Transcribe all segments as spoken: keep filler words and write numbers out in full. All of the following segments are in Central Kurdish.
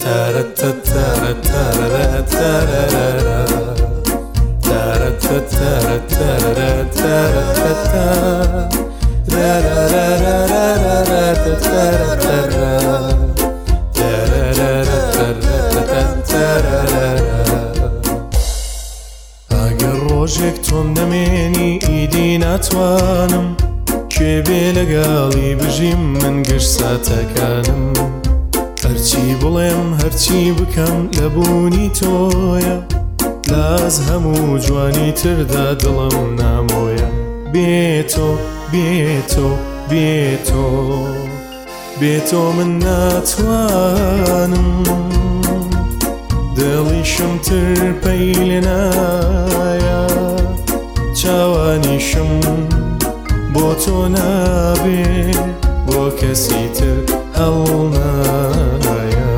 ئەگەر ڕۆژێک تۆم نەمێنی ئیدی ناتوانم کوێ بێ لەگاڵی بژیم من گرساتەکانم هەرچی بڵێم هەرچی بکەم لەبوونی تۆیە لاز هەموو جوانی تردا دڵم نامۆیە بێتۆ بێتۆ بێتۆ بێتۆ من ناتوانم دڵیشم تر پەی لێ نایە چاوانیشم بۆ تۆ نابێ بۆ کەسی تر هەڵ نایە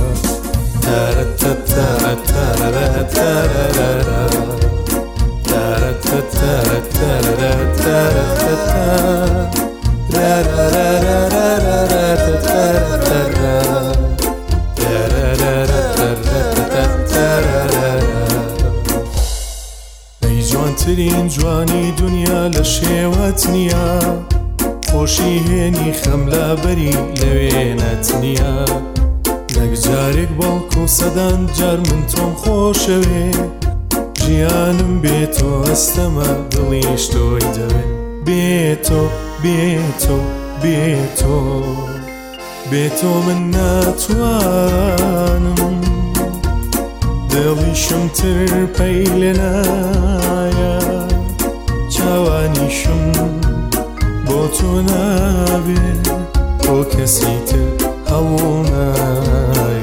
ئەی جوانترین جوانی دنیا لە شێوەت نییە خۆشی هێنی خەملابەری لەوێنەت نییە نەک جارێک باڵکو سەدان جار من تۆم خۆشەوێ ژیانم بێتۆ هەستەمە دڵیش تۆی دەوێ بێتۆ بێتۆ بێتۆ بێتۆ من ناتوانم دڵیشم تر پەی لێ نایە چاوانیشم بۆ تۆ نابێ بۆ کەسی تر هەڵ نایە